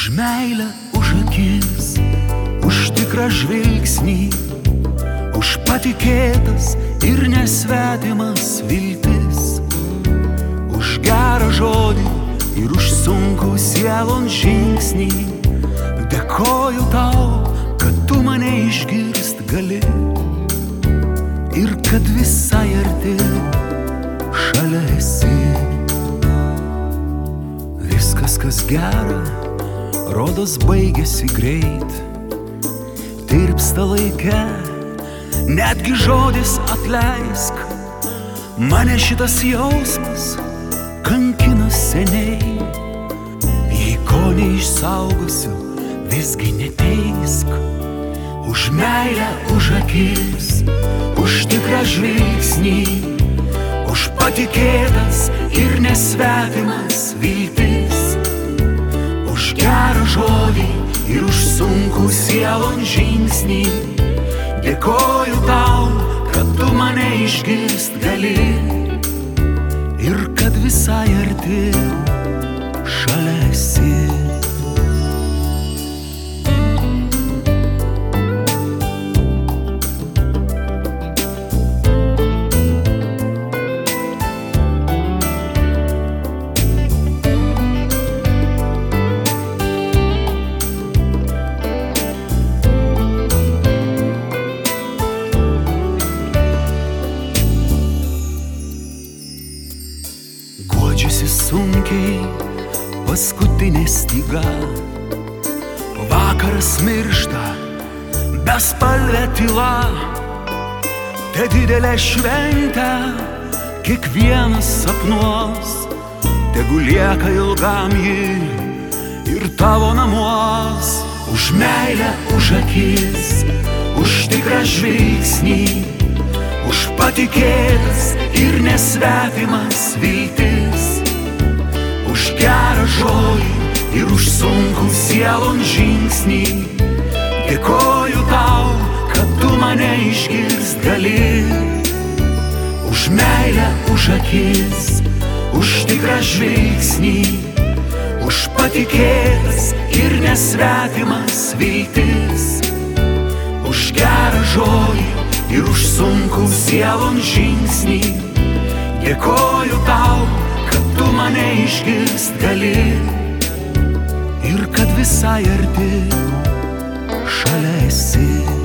Už meilę, už akis, už tikrą žvilgsnį, už patikėtas ir nesvetimas viltis, už gerą žodį ir už sunkų sielon žingsnį. Dėkoju tau, kad tu mane išgirst gali ir kad visai arti šalia esi. Viskas, kas gera, rodos baigėsi greit, tirpsta laike, netgi žodis atleisk. Mane šitas jausmas kankina seniai, jei ko neišsaugosiu, visgi neteisk. Už meilę, už akis, už tikrą žvilgsnį, už patikėtas ir nesvetimas viltis, už gerą žodį ir už sunkų sielon žingsnį. Dėkoju tau, kad tu mane išgirst gali ir kad visai arti šalia esi. Guodžiasi sunkiai paskutinė styga, vakaras miršta, bespalvė tyla. Te didelė šventė kiekvienas sapnuos, tegu lieka ilgam ji ir tavo namuos. Už meilę, už akis, už tikrą žvilgsnį, už patikėtas ir nesvetimas viltis, už gerą žodį ir už sunkų sielon žingsnį. Dėkoju tau, kad tu mane išgirst gali. Už meilę, už akis, už tikrą žvilgsnį, už patikėtas ir nesvetimas viltis, už gerą žodį ir už sunkų sielon žingsnį. Dėkoju tau, kad tu mane išgirst gali ir kad visai arti šalia esi.